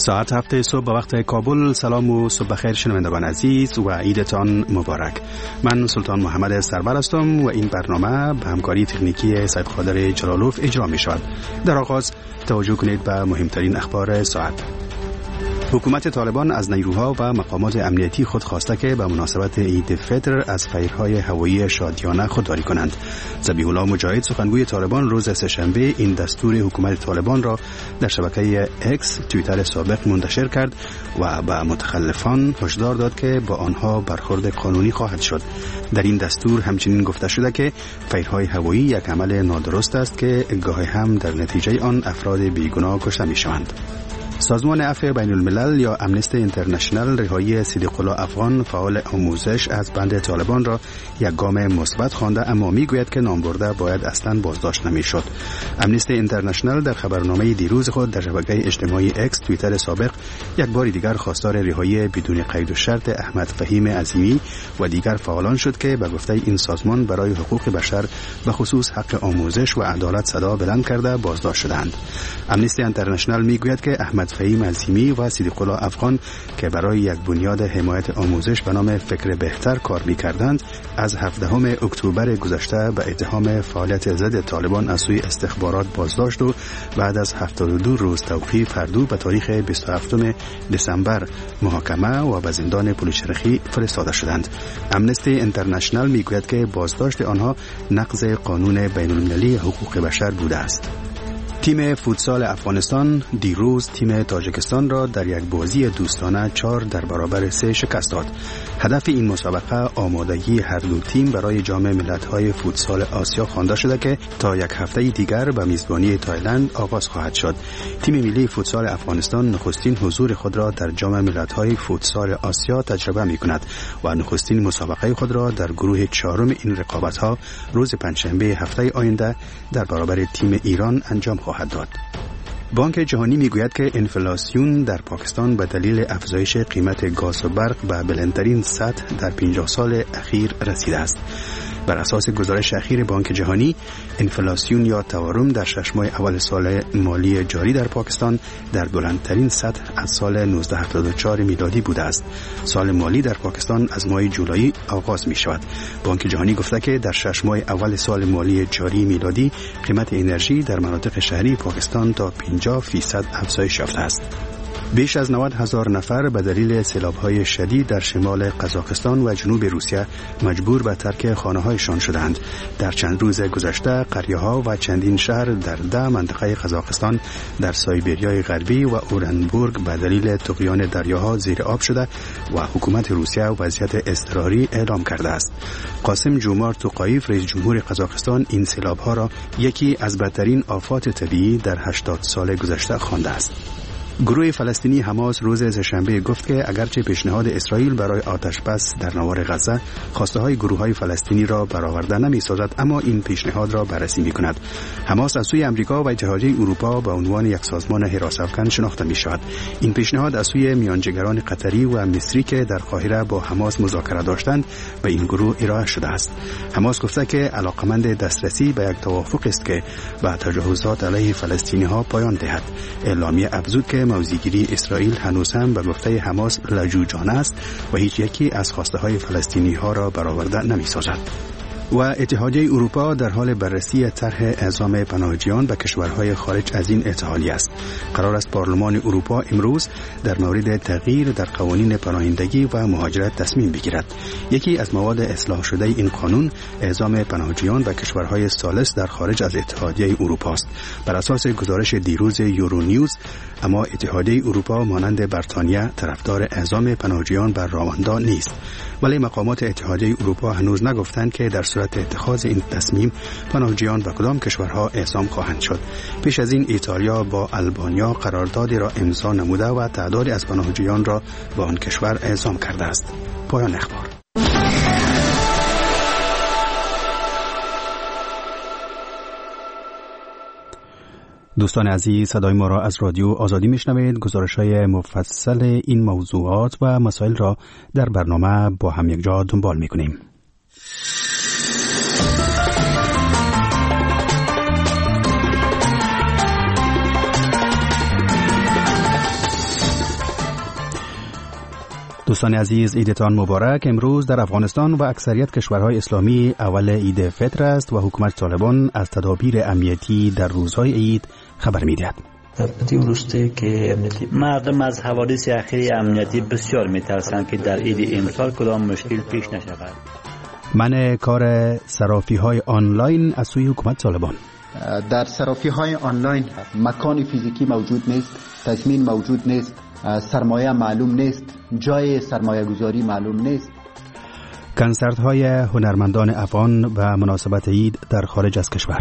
ساعت 7 صبح به وقت کابل. سلام و صبح بخیر شنوندگان عزیز و عیدتان مبارک. من سلطان محمد سرور هستم و این برنامه به همکاری تکنیکی سید قادر جلالوف اجرا می شود. در آغاز توجه کنید به مهمترین اخبار ساعت. حکومت طالبان از نیروها و مقامات امنیتی خود خواسته که به مناسبت عید فطر از فیرهای هوایی شادیانه خودداری کنند. ذبیح الله مجاهد سخنگوی طالبان روز سه‌شنبه این دستور حکومت طالبان را در شبکه اکس توییتر سابق منتشر کرد و به متخلفان هشدار داد که با آنها برخورد قانونی خواهد شد. در این دستور همچنین گفته شده که فیرهای هوایی یک عمل نادرست است که گاهی هم در نتیجه آن افراد بیگناه کشته می‌شوند. سازمان عفو بین الملل یا امنستی اینترنشنال رهایی صدیق الله افغان فعال آموزش از بند طالبان را یک گام مثبت خوانده، اما میگوید که نامبرده باید اصلا بازداشت نمیشد. امنستی اینترنشنال در خبرنامه دیروز خود در شبکه اجتماعی اکس توییتر سابق یک بار دیگر خواستار رهایی بدون قید و شرط احمد فهیم عظیمی و دیگر فعالان شد که به گفته این سازمان برای حقوق بشر به خصوص حق آموزش و عدالت صدا بلند کرده بازداشت شدند. امنستی اینترنشنال میگوید که احمد فهیم عظیمی و صدیق الله افغان که برای یک بنیاد حمایت آموزش به نام فکر بهتر کار می‌کردند، از 17 اکتبر گذشته به اتهام فعالیت ضد طالبان از سوی استخبارات بازداشت و بعد از 72 روز توقیف هر دو به تاریخ 27 دسامبر محاکمه و به زندان پلیس‌شرقی فرستاده شدند. امنستی اینترنشنال میگوید که بازداشت آنها نقض قانون بین‌المللی حقوق بشر بوده است. تیم فوتسال افغانستان دیروز تیم تاجیکستان را در یک بازی دوستانه 4-3 شکست داد. هدف این مسابقه آمادگی هر دو تیم برای جام ملت‌های فوتسال آسیا خوانده شده که تا یک هفته دیگر به میزبانی تایلند آغاز خواهد شد. تیم ملی فوتسال افغانستان نخستین حضور خود را در جام ملت‌های فوتسال آسیا تجربه می‌کند و نخستین مسابقه خود را در گروه 4 این رقابت‌ها روز پنجشنبه هفته آینده در برابر تیم ایران انجام خواهد داد. بانک جهانی میگوید که انفلاسیون در پاکستان به دلیل افزایش قیمت گاز و برق به بلندترین سطح در 50 سال اخیر رسیده است. بر اساس گزارش اخیر بانک جهانی، انفلاسیون یا تورم در 6 ماه اول سال مالی جاری در پاکستان در بلندترین سطح از سال 1974 میلادی بوده است. سال مالی در پاکستان از ماه جولای آغاز می شود. بانک جهانی گفته که در 6 ماه اول سال مالی جاری میلادی قیمت انرژی در مناطق شهری پاکستان تا 50% افزایش یافته است. بیش از 90,000 نفر به دلیل سیلاب‌های شدید در شمال قزاقستان و جنوب روسیه مجبور به ترک خانه‌هایشان شدند. در چند روز گذشته قریه‌ها و چندین شهر در 10 منطقه قزاقستان در سایبریای غربی و اورنبورگ به دلیل طغیان دریاها زیر آب شده و حکومت روسیه وضعیت اضطراری اعلام کرده است. قاسم جومار توقایف رئیس جمهور قزاقستان این سیلاب‌ها را یکی از بدترین آفات طبیعی در 80 سال گذشته خوانده است. گروه فلسطینی حماس روز سه‌شنبه گفت که اگرچه پیشنهاد اسرائیل برای آتش‌بس در نوار غزه خواسته‌های گروه‌های فلسطینی را برآورده نمی‌سازد، اما این پیشنهاد را بررسی می‌کند. حماس از سوی آمریکا و اتحادیه اروپا به عنوان یک سازمان حراس‌افکن شناخته می‌شود. این پیشنهاد از سوی میانجیگران قطری و مصری که در قاهره با حماس مذاکره داشتند به این گروه ارائه شده است. حماس گفته که علاقمند دسترسی به یک توافق است که به تجاوزات علیه فلسطینی‌ها پایان دهد. اعلامیه افزود که موضع‌گیری اسرائیل هنوز هم به گفته حماس لجوجانه است و هیچ یکی از خواسته‌های فلسطینی‌ها را برآورده نمی‌سازد. و اتحادیه اروپا در حال بررسی طرح اعزام پناهجویان به کشورهای خارج از این اتحادیه است. قرار است پارلمان اروپا امروز در مورد تغییر در قوانین پناهندگی و مهاجرت تصمیم بگیرد. یکی از مواد اصلاح شده این قانون اعزام پناهجویان به کشورهای ثالث در خارج از اتحادیه اروپا است. بر اساس گزارش دیروز یورونیوز، اما اتحادیه اروپا مانند بریتانیا طرفدار اعزام پناهجویان بر رواندا نیست. ولی مقامات اتحادیه اروپا هنوز نگفتند که در صورت اتخاذ این تصمیم پناهجویان به کدام کشورها اعزام خواهند شد. پیش از این ایتالیا با آلبانیا قراردادی را امضا نموده و تعدادی از پناهجویان را به آن کشور اعزام کرده است. پایان اخبار. دوستان عزیز، صدای ما را از رادیو آزادی میشنوید. گزارش‌های مفصل این موضوعات و مسائل را در برنامه با هم یک جا دنبال می‌کنیم. دوستان عزیز، عیدتان مبارک. امروز در افغانستان و اکثریت کشورهای اسلامی اول عید فطر است و حکومت طالبان از تدابیر امنیتی در روزهای عید خبر می‌دهد. مردم از حوادث اخیر امنیتی بسیار می‌ترسند که در عید امسال کدام مشکل پیش نشود. منع کار صرافی‌های آنلاین از سوی حکومت طالبان. در صرافی‌های آنلاین مکان فیزیکی موجود نیست، تضمین موجود نیست، سرمایه معلوم نیست، جای سرمایه گذاری معلوم نیست. کنسرت‌های هنرمندان افغان و مناسبت عید در خارج از کشور.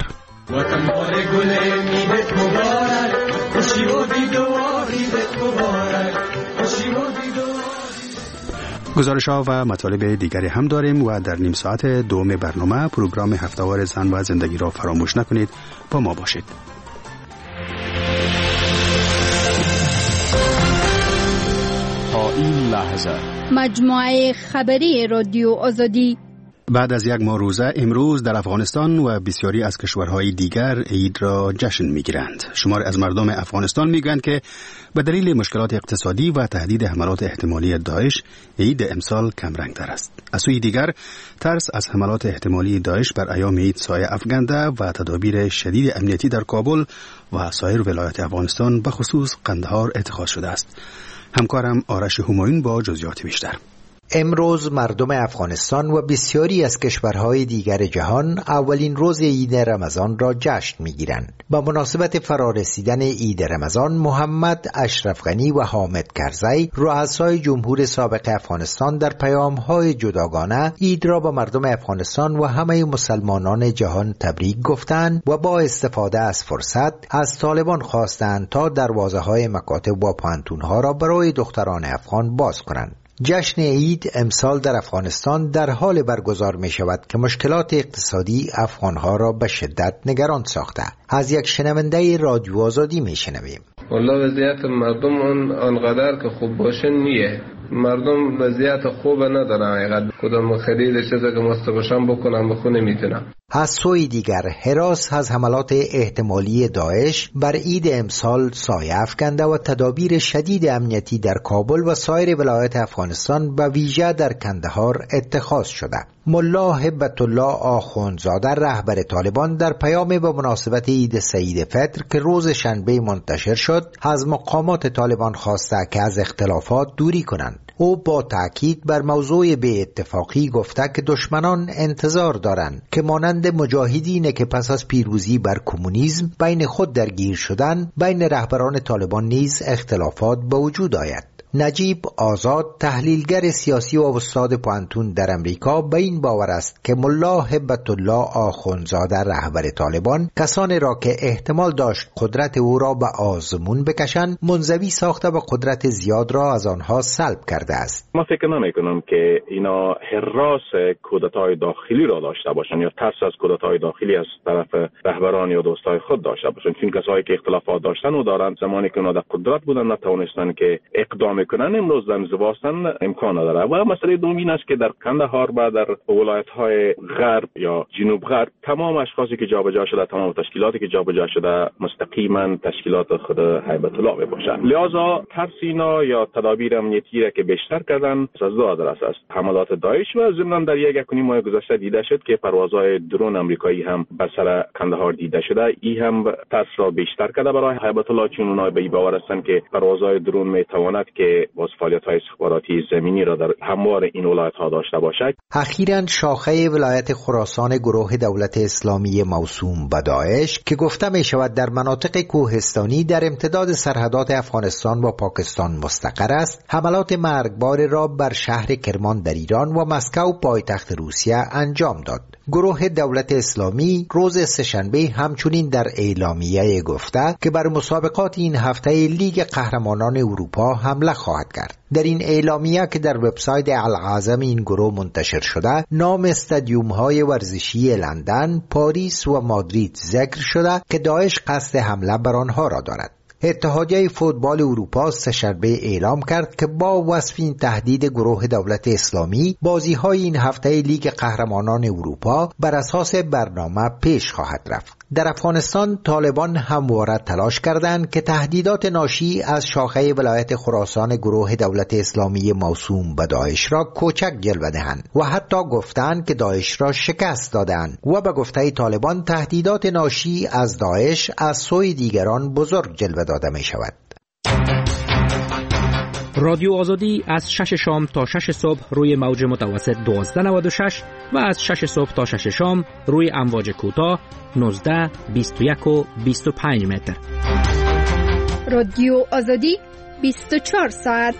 گزارش‌ها و مطالب دیگری هم داریم و در نیم ساعت دوم برنامه پروگرام هفته‌وار زن و زندگی را فراموش نکنید. با ما باشید. تا این لحظه مجموعه خبری رادیو آزادی. بعد از یک ماه روزه امروز در افغانستان و بسیاری از کشورهای دیگر عید را جشن می‌گیرند. شماری از مردم افغانستان میگویند که به دلیل مشکلات اقتصادی و تهدید حملات احتمالی داعش عید امسال کمرنگ‌تر است. از سوی دیگر ترس از حملات احتمالی داعش بر ایام عید سایه افکنده و تدابیر شدید امنیتی در کابل و سایر ولایات افغانستان به خصوص قندهار اتخاذ شده است. همکارم آرش همایون با جزئیات بیشتر. امروز مردم افغانستان و بسیاری از کشورهای دیگر جهان اولین روز عید رمضان را جشن می‌گیرند. با مناسبت فرارسیدن عید رمضان، محمد اشرف غنی و حامد کرزی، رؤسای جمهور سابق افغانستان، در پیام‌های جداگانه عید را به مردم افغانستان و همه مسلمانان جهان تبریک گفتند و با استفاده از فرصت از طالبان خواستند تا دروازه‌های مکاتب و پانتون‌ها را برای دختران افغان باز کنند. جشن عید امسال در افغانستان در حال برگزار می شود که مشکلات اقتصادی افغانها را به شدت نگران ساخته. از یک شنونده رادیو آزادی می شنویم. والله وضعیت مردم آنقدر که خوب باشه نیه. مردم وضعیت خوب ندارن، حقیقت کدام خرید چیزی که مستقشم بکنم بخو نمیتونم. از سوی دیگر هراس از حملات احتمالی داعش بر عید امسال سایه افکنده و تدابیر شدید امنیتی در کابل و سایر ولایات افغانستان و ویژه در کندهار اتخاذ شده. ملا هبت الله آخوندزاده رهبر طالبان در پیام به مناسبت عید سعید فطر که روز شنبه منتشر شد از مقامات طالبان خواسته که از اختلافات دوری کنند. او با تأکید بر موضوع بی اتفاقی گفته که دشمنان انتظار دارند که مانند مجاهدین که پس از پیروزی بر کمونیسم بین خود درگیر شدند، بین رهبران طالبان نیز اختلافات به وجود آید. نجیب آزاد، تحلیلگر سیاسی و استاد پانتون در امریکا، به این باور است که ملا هبت الله آخوندزاده رهبر طالبان کسانی را که احتمال داشت قدرت او را به آزمون بکشند منزوی ساخته و قدرت زیاد را از آنها سلب کرده است. ما فکر نمی‌کنم که اینا هراس کودتای داخلی را داشته باشند یا ترس از کودتای داخلی از طرف رهبران یا دوستای خود داشته باشند، چون کسایی که اختلافات داشتن و دارند زمانی که اونا در قدرت بودن نتوانستن که اقدام میکنن، امروز در زواستن امکان نداره. و مسئله دومین است که در کندهار و در ولایت‌های غرب یا جنوب غرب تمام اشخاصی که جابجا شده، تمام تشکیلاتی که جابجا شده مستقیما تشکیلات خود هیبت الله باشند. لذا ترس اینا یا تدابیر امنیتی را که بیشتر کردن از دو آدرس است: حملات داعش و ضمن در یک ماه گذشته دیده شد که پروازهای درون آمریکایی هم بر سر کندهار دیده شده. این هم ترس را بیشتر کرده برای هیبت الله، چون اونها به این باور هستند که پروازهای درون میتواند که باز فعالیت‌های استخباراتی زمینی را در هموار این ولایت‌ها داشته باشد. اخیراً شاخه ولایت خراسان گروه دولت اسلامی موسوم به داعش که گفته می شود در مناطق کوهستانی در امتداد سرحدات افغانستان و پاکستان مستقر است، حملات مرگبار را بر شهر کرمان در ایران و مسکو پایتخت روسیه انجام داد. گروه دولت اسلامی روز سه‌شنبه همچنین در اعلامیه گفته که بر مسابقات این هفته لیگ قهرمانان اروپا حمله خواهد کرد. در این اعلامیه که در وبسایت العظم این گروه منتشر شده، نام استادیوم‌های ورزشی لندن، پاریس و مادرید ذکر شده که داعش قصد حمله بر آنها را دارد. اتحادیه فوتبال اروپا سه‌شنبه اعلام کرد که با وصف این تهدید گروه دولت اسلامی، بازی‌های این هفته لیگ قهرمانان اروپا بر اساس برنامه پیش خواهد رفت. در افغانستان طالبان همواره تلاش کردند که تهدیدات ناشی از شاخه ولایت خراسان گروه دولت اسلامی موسوم به داعش را کوچک جلوه دهند و حتی گفتند که داعش را شکست دادند و به گفته طالبان تهدیدات ناشی از داعش از سوی دیگران بزرگ جلوه داده می شود. رادیو آزادی از 6 شام تا 6 صبح روی موج متوسط 1296 و از 6 صبح تا 6 شام روی امواج کوتاه 19، 21 و 25 متر. رادیو آزادی 24 ساعت.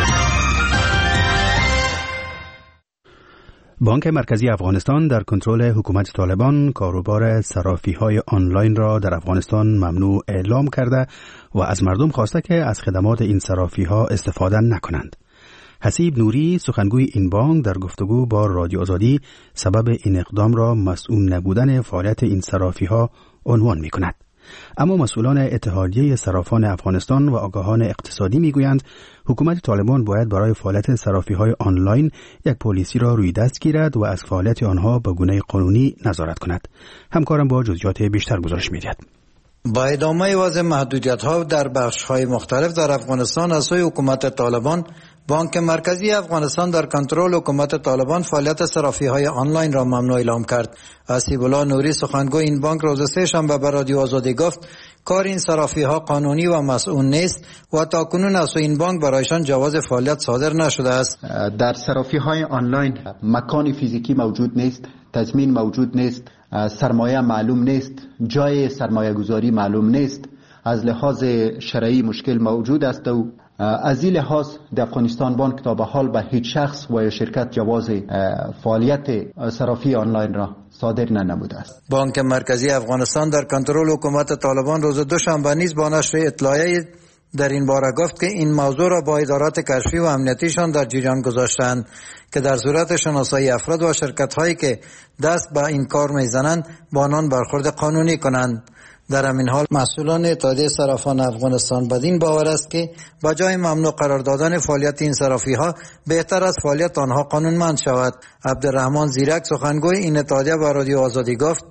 بانک مرکزی افغانستان در کنترل حکومت طالبان کاروبار صرافی‌های آنلاین را در افغانستان ممنوع اعلام کرده و از مردم خواسته که از خدمات این صرافی‌ها استفاده نکنند. حسیب نوری سخنگوی این بانک در گفتگو با رادیو آزادی سبب این اقدام را مسئول نبودن فعالیت این صرافی‌ها عنوان می‌کند. اما مسئولان اتحادیه صرافان افغانستان و آگاهان اقتصادی میگویند حکومت طالبان باید برای فعالیت صرافی‌های آنلاین یک پلیسی را روی دست گیرد و از فعالیت آنها به گونه قانونی نظارت کند. همکارم با جزئیات بیشتر گزارش می‌دهد. با ادامه وضع محدودیت‌ها در بخش‌های مختلف در افغانستان از سوی حکومت طالبان، بانک مرکزی افغانستان در کنترل حکومت طالبان فعالیت صرافی‌های آنلاین را ممنوع اعلام کرد. حسیب الله نوری سخنگوی این بانک روز سه‌شنبه به رادیو آزادی گفت کار این صرافی‌ها قانونی و مسئول نیست و تاکنون از این بانک برایشان جواز فعالیت صادر نشده است. در صرافی‌های آنلاین مکان فیزیکی موجود نیست، تضمین موجود نیست، سرمایه معلوم نیست، جای سرمایه گذاری معلوم نیست، از لحاظ شرعی مشکل موجود است و از این لحاظ در افغانستان بانک تا به حال به هیچ شخص و یا شرکت جواز فعالیت صرافی آنلاین را صادر ننموده است. بانک مرکزی افغانستان در کنترل حکومت طالبان روز دوشنبه نیز با نشر اطلاعیه در این باره گفت که این موضوع را با ادارات کشفی و امنیتیشان در جریان گذاشتند که در صورت شناسایی افراد و شرکت‌هایی که دست به این کار می‌زنند با آنان برخورد قانونی کنند. در همین حال مسئولان اتحادیه صرافان افغانستان بدین باور است که با جای ممنوع قرار دادن فعالیت این صرافی‌ها بهتر از فعالیت آنها قانونمند شود. عبدالرحمن زیرک سخنگوی این اتحادیه به رادیو آزادی گفت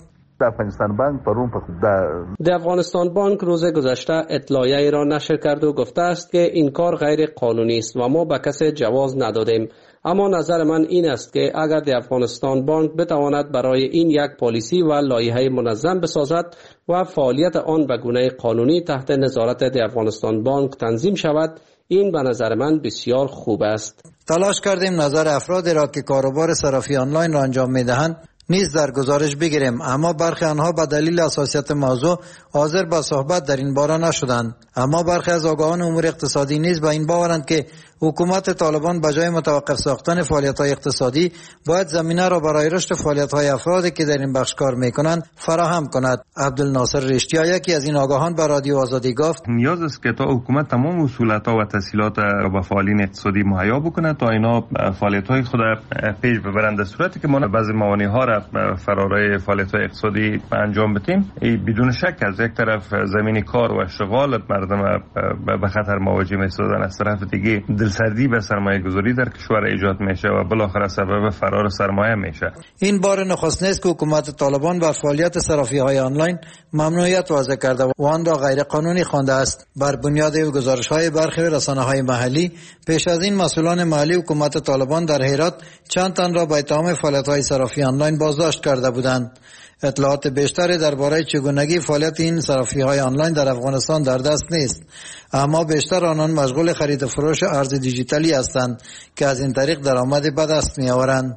د افغانستان بانک روز گذشته اطلاعیه را نشر کرد و گفته است که این کار غیر قانونی است و ما به کسی جواز ندادیم. اما نظر من این است که اگر د افغانستان بانک بتواند برای این یک پالیسی و لایحه منظم بسازد و فعالیت آن به گونه قانونی تحت نظارت د افغانستان بانک تنظیم شود، این به نظر من بسیار خوب است. تلاش کردیم نظر افرادی را که کاروبار صرافی آنلاین را انجام می‌دهند نیز در گزارش بگیریم، اما برخی آنها به دلیل حساسیت موضوع حاضر به صحبت در این باره نشدند. اما برخی از آگاهان امور اقتصادی نیز به این باورند که حکومت طالبان به جای متوقف ساختن فعالیت‌های اقتصادی باید زمینه را برای رشد فعالیت‌های افرادی که در این بخش کار می‌کنند فراهم کند. عبدالناصر رشتیا یکی از این آگاهان به رادیو آزادی گفت نیاز است که تا حکومت تمام اصولت‌ها و تسهیلات را به فعالین اقتصادی مهیا بکند تا اینا فعالیت‌های خود پیش ببرند، در صورتی که ما بعضی موانع‌ها را فرارای فعالیت‌های اقتصادی انجام بدیم. بدون شک از یک طرف زمین کار و اشتغال مردم به خطر مواجه می‌سازند، از طرف دیگه دلسردی به سرمایه گذاری در کشور ایجاد میشه و بالاخره سبب فرار سرمایه میشه. این بار نخست نیست که حکومت طالبان بر فعالیت صرافی‌های آنلاین ممنوعیت وضع کرده و آن را غیر قانونی خوانده است. بر بنیاد گزارش‌های برخی رسانه‌های محلی پیش از این مسئولان محلی حکومت طالبان در هرات چند تن را به اتهام فعالیت‌های صرافی آنلاین بازداشت کرده بودند. اطلاعات بیشتری درباره چگونگی فعالیت این صرافی‌های آنلاین در افغانستان در دست نیست، اما بیشتر آنان مشغول خرید و فروش ارز دیجیتالی هستند که از این طریق درآمد به دست می‌آورند.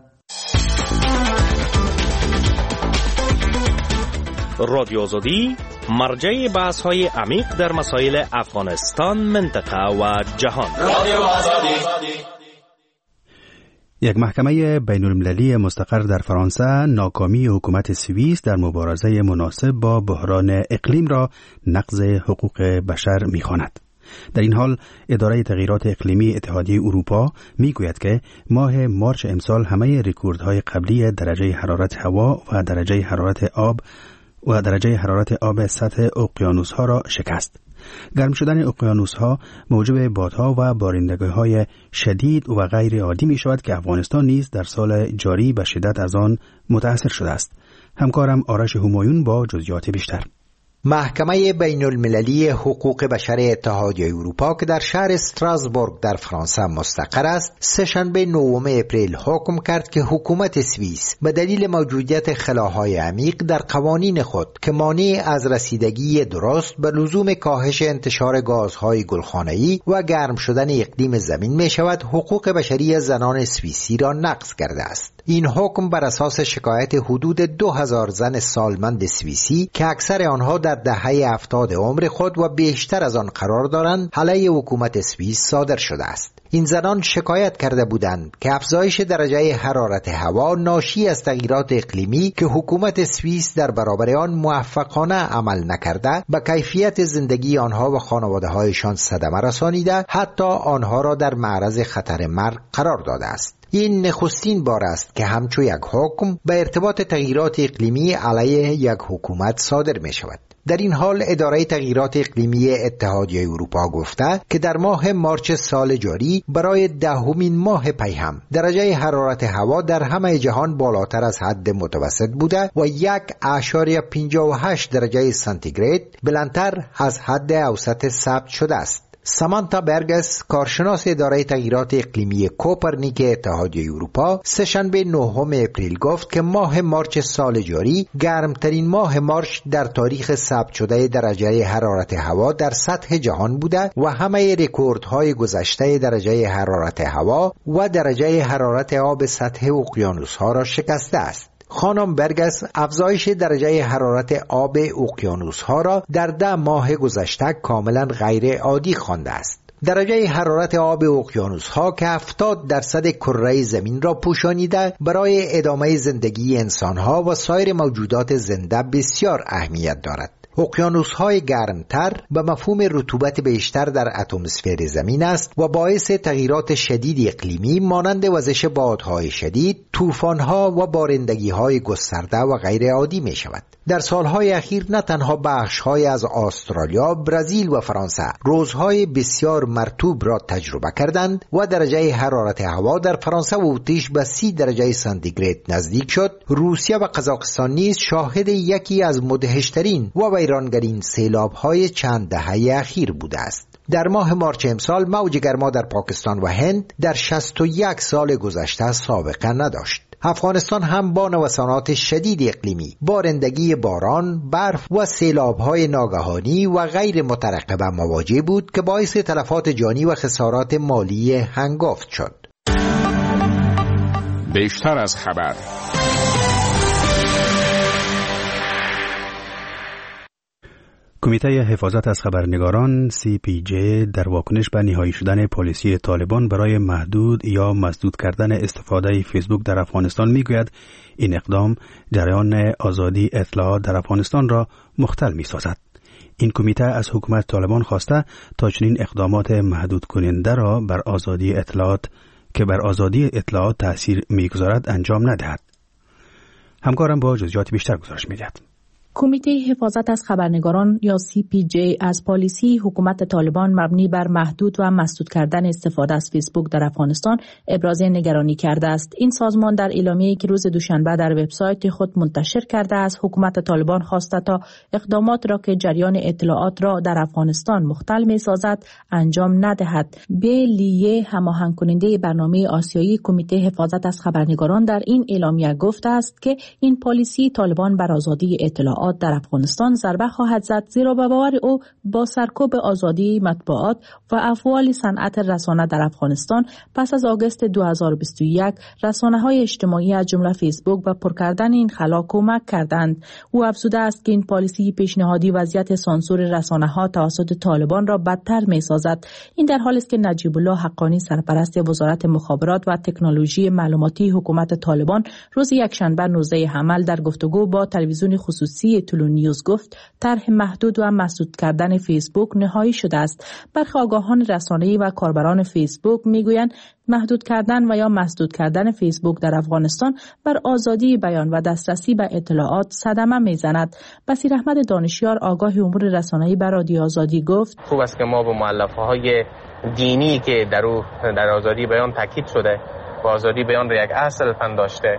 رادیو آزادی مرجع بحث‌های عمیق در مسائل افغانستان، منطقه و جهان. رادیو آزادی. یک محکمه بین المللی مستقر در فرانسه ناکامی حکومت سوئیس در مبارزه مناسب با بحران اقلیم را نقض حقوق بشر می‌خواند. در این حال اداره تغییرات اقلیمی اتحادیه اروپا میگوید که ماه مارس امسال همه رکوردهای قبلی درجه حرارت هوا و درجه حرارت آب سطح اقیانوس‌ها را شکست. گرم شدن اقیانوس‌ها موجب بادها و بارندگی‌های شدید و غیر عادی می‌شود که افغانستان نیز در سال جاری به شدت از آن متأثر شده است. همکارم آرش همایون با جزئیات بیشتر. محکمه بین المللی حقوق بشر اتحادیه اروپا که در شهر استراسبورگ در فرانسه مستقر است، سه‌شنبه 9 اپریل حکم کرد که حکومت سوئیس به دلیل موجودیت خلاهای عمیق در قوانین خود که مانع از رسیدگی درست به لزوم کاهش انتشار گازهای گلخانه‌ای و گرم شدن اقلیم زمین می شود حقوق بشری زنان سوئیسی را نقض کرده است. این حکم بر اساس شکایت حدود 2000 زن سالمند سوئیسی که اکثر آنها در دهه 70 عمر خود و بیشتر از آن قرار دارند علیه حکومت سوئیس صادر شده است. این زنان شکایت کرده بودند که افزایش درجه حرارت هوا ناشی از تغییرات اقلیمی که حکومت سوئیس در برابر آن موفقانه عمل نکرده به کیفیت زندگی آنها و خانواده‌هایشان صدمه رسانیده، حتی آنها را در معرض خطر مرگ قرار داده است. این نخستین بار است که همچون یک حکم به ارتباط تغییرات اقلیمی علیه یک حکومت صادر می شود. در این حال اداره تغییرات اقلیمی اتحادیه اروپا گفته که در ماه مارچ سال جاری برای 10مین ماه پیهم درجه حرارت هوا در همه جهان بالاتر از حد متوسط بوده و 1.58 درجه سانتیگراد بلندتر از حد اوسط ثبت شده است. سامانتا برگس، کارشناس اداره تغییرات اقلیمی کوپرنیک اتحادیه اروپا، سه‌شنبه 9 اپریل گفت که ماه مارچ سال جاری گرمترین ماه مارچ در تاریخ ثبت شده درجه حرارت هوا در سطح جهان بوده و همه رکوردهای گذشته درجه حرارت هوا و درجه حرارت آب سطح اقیانوس‌ها را شکسته است. خانم برگس افزایش درجه حرارت آب اقیانوس‌ها را در 10 ماه گذشته کاملا غیر عادی خوانده است. درجه حرارت آب اقیانوس‌ها که 70% کره زمین را پوشانیده برای ادامه زندگی انسان‌ها و سایر موجودات زنده بسیار اهمیت دارد. اقیانوس‌های گرمتر به مفهوم رطوبت بیشتر در اتمسفر زمین است و باعث تغییرات شدید اقلیمی مانند وزش بادهای شدید، طوفان‌ها و بارندگی‌های گسترده و غیر عادی می شود. در سالهای اخیر نه تنها بخش‌های از استرالیا، برزیل و فرانسه روزهای بسیار مرطوب را تجربه کردند و درجه حرارت هوا در فرانسه و اتریش به 30 درجه سانتیگراد نزدیک شد. روسیه و قزاقستان نیز شاهد یکی از مدهشترین و ویرانگرین سیلاب‌های چند دهه اخیر بوده است. در ماه مارچ امسال موج گرما در پاکستان و هند در 61 سال گذشته سابقه نداشت. افغانستان هم با نوسانات شدید اقلیمی، بارندگی باران، برف و سیلاب‌های ناگهانی و غیر مترقبه مواجه بود که باعث تلفات جانی و خسارات مالی هنگفت شد. بیشتر از خبر. کمیته حفاظت از خبرنگاران CPJ در واکنش به نهایی شدن پالیسی طالبان برای محدود یا مسدود کردن استفاده فیسبوک در افغانستان میگوید این اقدام جریان آزادی اطلاعات در افغانستان را مختل می‌سازد. این کمیته از حکومت طالبان خواسته تا چنین اقدامات محدود کننده را بر آزادی اطلاعات که بر آزادی اطلاعات تأثیر می‌گذارد انجام ندهد. همکارم با جزئیات بیشتر گزارش می‌دهد. کمیته حفاظت از خبرنگاران یا CPJ از پالیسی حکومت طالبان مبنی بر محدود و مسدود کردن استفاده از فیسبوک در افغانستان ابراز نگرانی کرده است. این سازمان در اعلامیه‌ای که روز دوشنبه در وبسایت خود منتشر کرده است، حکومت طالبان خواسته تا اقدامات را که جریان اطلاعات را در افغانستان مختل می‌سازد انجام ندهد. لیه، هماهنگ کننده برنامه آسیایی کمیته حفاظت از خبرنگاران، در این اعلامیه گفته است که این پالیسی طالبان بر آزادی اطلاعات در افغانستان ضربه خواهد زد، زیرا به باور او با سرکوب آزادی مطبوعات و افعال صنعت رسانه در افغانستان پس از آگوست 2021 رسانه‌های اجتماعی از جمله فیسبوک به پر کردن این خلا کمک کردند. او افزوده است که این پالیسی پیشنهادی وضعیت سانسور رسانه‌ها توسط طالبان را بدتر می‌سازد. این در حالی است که نجیب الله حقانی، سرپرست وزارت مخابرات و تکنولوژی معلوماتی حکومت طالبان، روز یکشنبه 19 حمل در گفتگو با تلویزیون خصوصی تلو نیوز گفت طرح محدود و مسدود کردن فیسبوک نهایی شده است. برخی آگاهان رسانه‌ای و کاربران فیسبوک میگویند محدود کردن و یا مسدود کردن فیسبوک در افغانستان بر آزادی بیان و دسترسی به اطلاعات صدمه میزند. بصیر احمد دانشیار، آگاه امور رسانه‌ای بر رادیو آزادی، گفت خوب است که ما با مؤلفه‌های دینی که در آزادی بیان تاکید شده و آزادی بیان را یک اصل پنداشته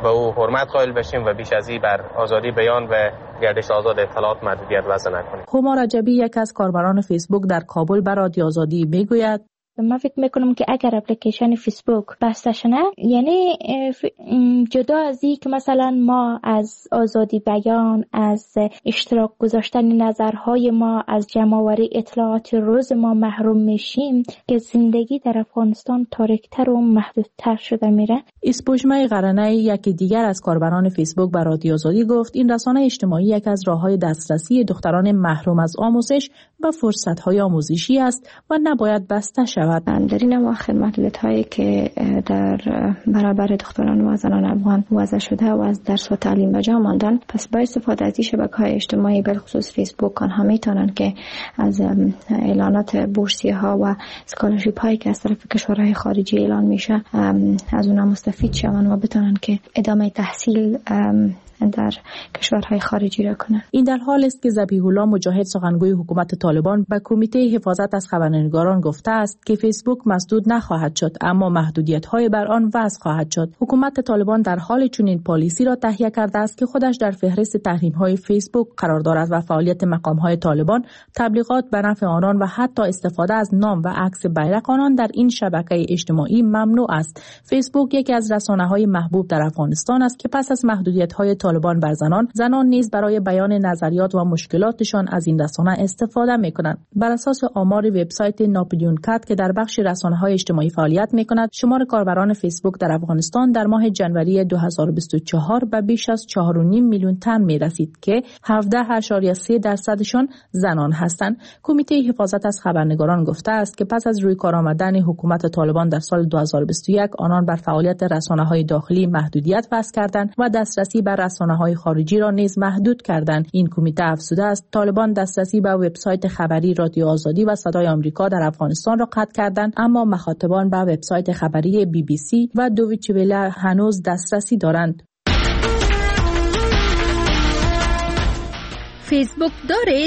به او حرمت قائل بشیم و بیش از این بر آزادی بیان و گردش آزاد اطلاعات محدودیت وضع نکنیم. هما رجبی یک از کاربران فیسبوک در کابل به رادیو آزادی میگوید من فکر میکنم که اگر اپلیکیشن فیسبوک بسته شده، یعنی جدا از این که مثلا ما از آزادی بیان، از اشتراک گذاشتن نظرهای ما، از جمع‌آوری اطلاعات روز ما محروم میشیم، که زندگی در افغانستان تاریک‌تر و محدودتر شده میره. اسپوجمه قرنه یکی دیگر از کاربران فیسبوک به رادیو آزادی گفت این رسانه اجتماعی یک از راه‌های دسترسی دختران محروم از آموزش و فرصت‌های آموزشی است و نباید بسته شود. در این اواخر محدودیت‌هایی که در برابر دختران و زنان افغان وضع شده و از درس و تعلیم به جا ماندن، پس با استفاده از شبکه‌های اجتماعی به خصوص فیسبوک آنها میتونن که از اعلانات بورسیه‌ها و اسکالرشیپ هایی که از طرف کشورهای خارجی اعلان میشه از اونها مستفید شون و بتونن که ادامه تحصیل در کشورهای خارجی را کنند. این در حال است که ذبیح الله مجاهد سخنگوی حکومت طالبان به کمیته حفاظت از خبرنگاران گفته است که فیسبوک مسدود نخواهد شد، اما محدودیت‌های بر آن وضع خواهد شد. حکومت طالبان در حال چنین پالیسی را تهیه کرده است که خودش در فهرست تحریم‌های فیسبوک قرار دارد و فعالیت مقام‌های طالبان، تبلیغات به نفع آنان و حتی استفاده از نام و عکس بیرق آنان در این شبکه اجتماعی ممنوع است. فیسبوک یکی از رسانه‌های محبوب در افغانستان است که پس از محدودیت‌های طالبان بر زنان نیز برای بیان نظریات و مشکلاتشان از این رسانه استفاده می‌کنند. بر اساس آمار وبسایت ناپلیون کات که در بخش رسانه‌های اجتماعی فعالیت می‌کند، شمار کاربران فیسبوک در افغانستان در ماه جنوری 2024 به بیش از 4.5 میلیون تن می‌رسید که 17.3% زنان هستند. کمیته حفاظت از خبرنگاران گفته است که پس از روی کار آمدن حکومت طالبان در سال 2021 آنان بر فعالیت رسانه‌های داخلی محدودیت وضع کردند و دسترسی بر رسانه‌های خارجی را نیز محدود کردند. این کمیته افزوده است طالبان دسترسی به وبسایت خبری رادیو آزادی و صدای آمریکا در افغانستان را قطع کردند، اما مخاطبان به وبسایت خبری BBC و دویچه وله هنوز دسترسی دارند. فیسبوک دارید؟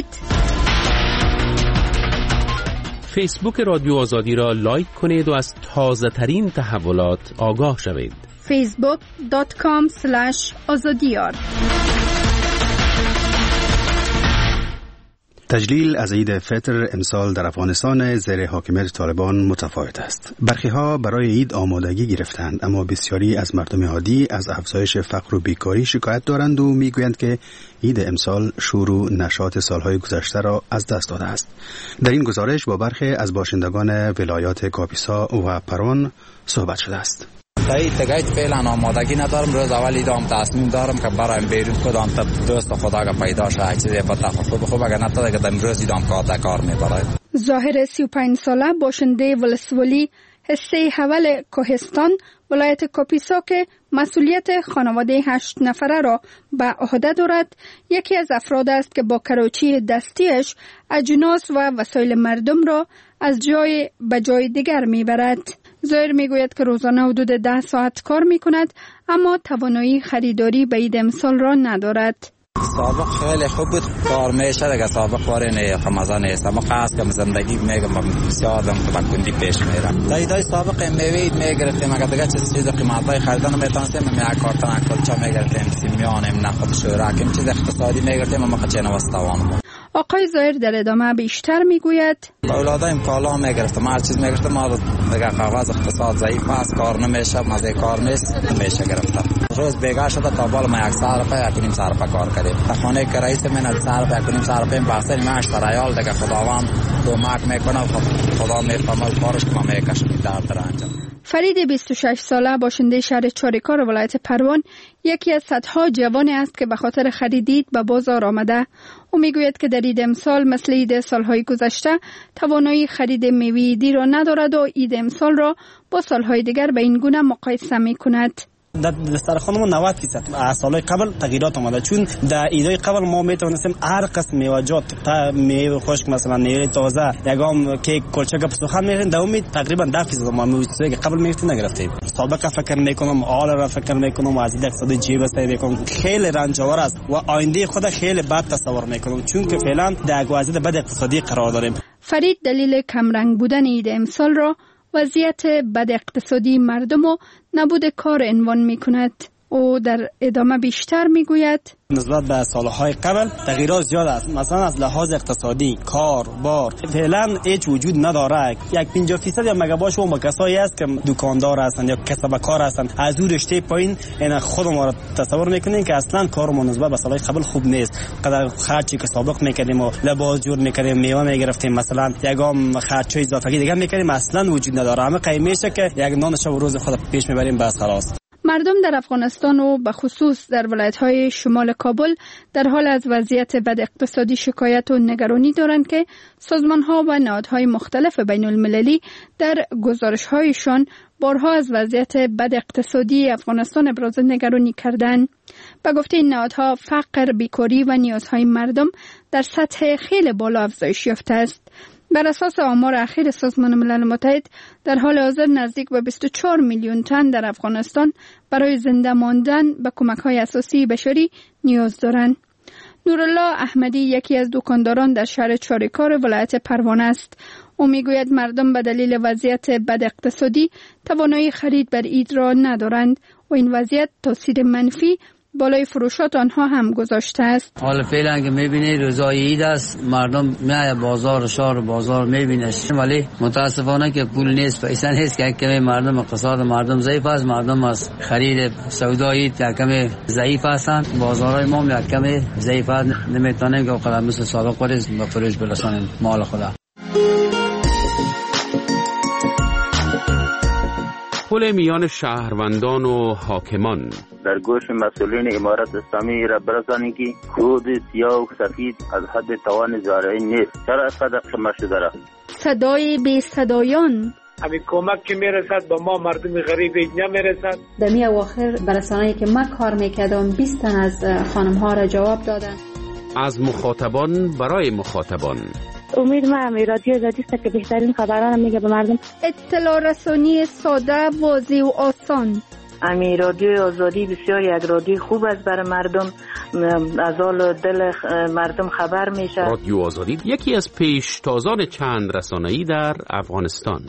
فیسبوک رادیو آزادی را لایک کنید و از تازه ترین تحولات آگاه شوید. facebook.com/azadiyar. تجلیل از عید فطر امسال در افغانستان زیر حاکمیت طالبان متفاوت است. برخی‌ها برای عید آمادگی گرفتند، اما بسیاری از مردم عادی از افزایش فقر و بیکاری شکایت دارند و میگویند که عید امسال شور و نشاط سالهای گذشته را از دست داده است. در این گزارش با برخی از باشندگان ولایات کاپیسا و پروان صحبت شده است. دیگه فعلا آمادگی ندارم. روز اول ایدام تصمیم دارم که برایم بیرون کدام تا دوست خدا که پیدا شه چیزی بتا خوب اگر نتونه که امروز ایدام کار میبره. ظاهر 35 ساله باشنده ولسوالی حصه حول کوهستان ولایت کاپیسا که مسئولیت خانواده 8 نفره را به عهده دارد، یکی از افراد است که با کراچی دستیش اجناس و وسایل مردم را از جای به جای دیگر میبرد. ظاهر میگوید که روزانه حدود 10 ساعت کار میکند، اما توانایی خریداری به عید امسال را ندارد. سابق خیلی خوب بود، کار میشه دیگه. سابق کاری نه مزه نیست، اما خاص که زندگی میگم بسیار دم کندی پیش میرم. دایدای سابق میوید میگرفتیم، اگه دیگه چیز قیمتای خریدن میتونستیم می کارتن کلچا میگرفتیم، سیمیانم نخود شوراکم چیز اقتصادی میگرفتیم، اما چنه واستوانم. آقای ظاهر در ادامه بیشتر میگوید اولادایم کالا میگرفتم، هر چیز میگرفتم، ما دیگه کاغذ اقتصاد ضعیف است، کار نمیشه، مزه کار نیست، نمیشه گرفتم. روز بیگاه شده تا بالا ما 100 روپیه 1.5 روپیه کار کردیم. خانه که رئیس من 100 روپیه 1.5 روپیه واسه معاش ریال دیگه خداوند کمک میکنه، خدا میفهمه کارش که ما میکشیم در انجام. فرید 26 ساله باشنده شهر چاریکار ولایت پروان یکی از صدها جوانی است که به خاطر خرید عید به بازار آمده. او میگوید که در عید امسال مثل عید سالهای گذشته توانایی خرید میوه عیدی را ندارد و عید امسال را با سالهای دیگر به این گونه مقایسه میکند. در دسترخوانمون 90% سالهای قبل تغییرات آمده، چون در عیدهای قبل ما میتونستیم هر قسم میوه‌جات میوه خشک مثلا میوه تازه یگام کیک کلچه گپ سخن میرین در امید تقریبا 10% ما میوه که قبل میگفتیم نگرفتیم. سابقه فکر میکنم حال را فکر میکنم از اقتصاد جیب است میکنم خیلی رنجاور است و آینده خود خیلی بد تصور میکنم، چون که فعلا در وضعیت بد اقتصادی قرار داریم. فرید دلیل کمرنگ بودن عید امسال را وضعیت بد اقتصادی مردم و نبود کار عنوان می کند. او در ادامه بیشتر میگوید نسبت به سالهای قبل تغییرات زیاد است. مثلا از لحاظ اقتصادی کار بار فعلا هیچ وجود نداره. 50% یا مگاباش اون کسایی است که دکاندار هستند یا کسب کار هستند. از اون رشته پایین این خود ما را تصور میکنیم که اصلا کارمون نسبت به سالهای قبل خوب نیست. قدر خرچی که سابق میکردیم و لباس جور میکردیم، میوه میگرفتیم، مثلا یگام خرچای اضافی دیگه میکردیم، اصلا وجود نداره. همه قیمشه که یک نان شب و روز خود پیش میبریم بس خلاص. مردم در افغانستان و به خصوص در ولایت‌های شمال کابل در حال از وضعیت بد اقتصادی شکایت و نگرانی دارند که سازمان‌ها و نهادهای مختلف بین‌المللی در گزارش‌هایشان بارها از وضعیت بد اقتصادی افغانستان ابراز نگرانی کردند. به گفته این نهادها فقر، بیکاری و نیازهای مردم در سطح خیلی بالا افزایش یافته است. بر اساس آمار اخیر سازمان ملل متحد در حال حاضر نزدیک به 24 میلیون تن در افغانستان برای زنده ماندن به کمک‌های اساسی بشری نیاز دارند. نورالله احمدی یکی از دکانداران در شهر چاریکار ولایت پروانه است. او میگوید مردم به دلیل وضعیت بد اقتصادی توانایی خرید بر عید را ندارند و این وضعیت تاثیر منفی بالای فروشات آنها هم گذاشته است. حالا فعلا که میبینی روزای عید است، مردم میای بازار شهر بازار میبینش، ولی متاسفانه که پول نیست، پیسه نیست که کمی مردم اقتصاد مردم ضعیف است، مردم از خرید سودایی کمی ضعیف هستند، بازارهای ما کمی ضعیف است، نمیتونیم که اقلا مثل سابق به فروش برسانیم مال خدا. پل میان شهروندان و حاکمان در گوش مسئولین امارت اسلامی را برسانید که کود سیاه و سفید از حد توان زارعین نیست. چرا اینقدر کم شده است؟ صدای بی صدایان همین کمک که میرسد به ما مردم غریب نمیرسد. در می اواخر برسانه‌ای که من کار میکردم 20 تن از خانم ها را جواب دادن. از مخاطبان برای مخاطبان. امید ما رادیو آزادی است که بهترین خبران میگه به مردم. اطلاع رسانی ساده، واضح و آسان. رادیو آزادی بسیار یک رادیو خوب است برای مردم، از حال دل مردم خبر میشه. رادیو آزادی یکی از پیشتازان چند رسانه‌ای در افغانستان.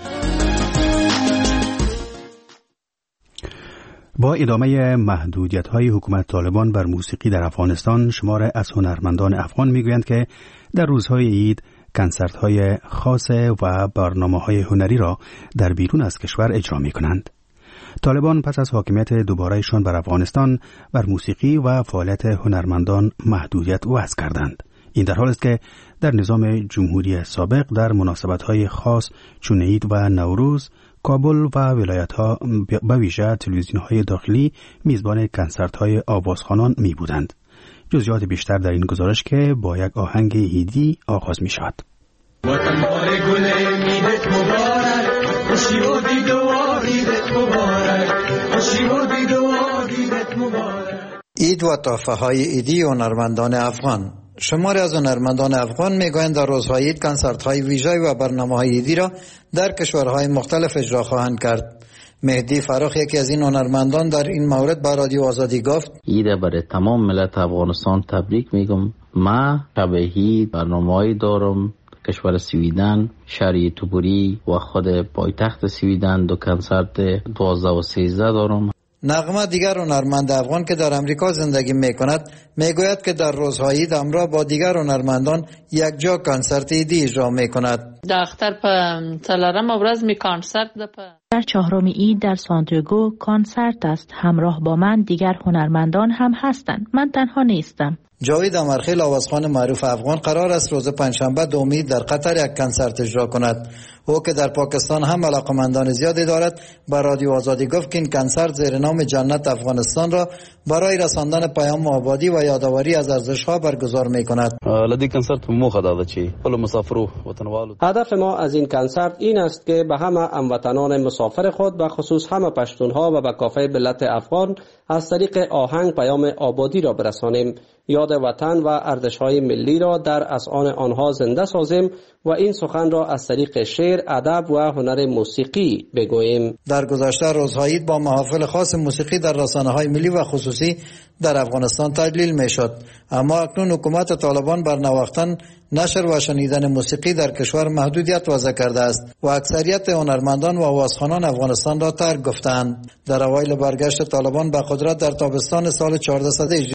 با ادامه محدودیت‌های حکومت طالبان بر موسیقی در افغانستان، شمار از هنرمندان افغان میگویند که در روزهای عید کنسرت‌های خاص و برنامه‌های هنری را در بیرون از کشور اجرا می‌کنند. طالبان پس از حاکمیت دوباره‌شان بر افغانستان بر موسیقی و فعالیت هنرمندان محدودیت وضع کردند. این در حالی است که در نظام جمهوری سابق در مناسبت‌های خاص چون عید و نوروز کابل و ولایت‌ها به ویژه تلویزیون‌های داخلی میزبان کنسرت‌های آوازخوانان می‌بودند. جزئیات بیشتر در این گزارش که با یک آهنگ عیدی آغاز می‌شود. وطن بار گل عیدت مبارک، خوشی و دید و عیدت مبارک، خوشی و دید و عیدت مبارک. عید و تحفه‌های عیدی هنرمندان افغان. شماری از هنرمندان افغان میگویند در روزهای عید کنسرت‌های ویژه و برنامه‌های عیدی را در کشورهای مختلف اجرا خواهند کرد. مهدی فراخ یکی از این هنرمندان در این مورد با رادیو آزادی گفت: عید برای تمام ملت افغانستان تبریک میگم. ما شب عید برنامه‌ای دارم. کشور سویدن، شهر توبوری و خود پایتخت سویدن دو کنسرت 12 و 13 دارم. نغمه دیگر هنرمند افغان که در امریکا زندگی میکند میگوید که در روزهای عید همراه با دیگر هنرمندان یک جا کنسرت عیدی اجرا میکند. داختر په څلورم ورځ می کنسرت در چهارم عید در سانتیاگو کنسرت است. همراه با من دیگر هنرمندان هم هستند. من تنها نیستم. جاوید امرخیل آوازخوان معروف افغان قرار است روز پنجشنبه دوم عید در قطر یک کنسرت اجرا کند. او که در پاکستان هم علاقمندان زیادی دارد با رادیو آزادی گفت که این کنسرت زیر نام جنت افغانستان را برای رساندن پیام آبادی و یادآوری از ارزش‌ها برگزار می‌کند. لدی کنسرت موخه داده چی خپل مسافرو وطنوالو. هدف ما از این کنسرت این است که به همه هموطنان مسافر خود به خصوص همه پشتونها و به کافه ملت افغان از طریق آهنگ پیام آبادی را برسانیم. یاد وطن و ارزش‌های ملی را در اذهان آنها زنده سازیم و این سخن را از طریق شعر، ادب و هنر موسیقی بگوییم. در گذشته روزهای عید با محافل خاص موسیقی در رسانه‌های ملی و خصوصی در افغانستان تجلیل می‌شد، اما اکنون حکومت طالبان بر نواختن نشر و شنیدن موسیقی در کشور محدودیت وضع کرده است و اکثریت هنرمندان و آوازخوانان افغانستان را ترک گفتند. در اوایل برگشت طالبان به قدرت در تابستان سال 1400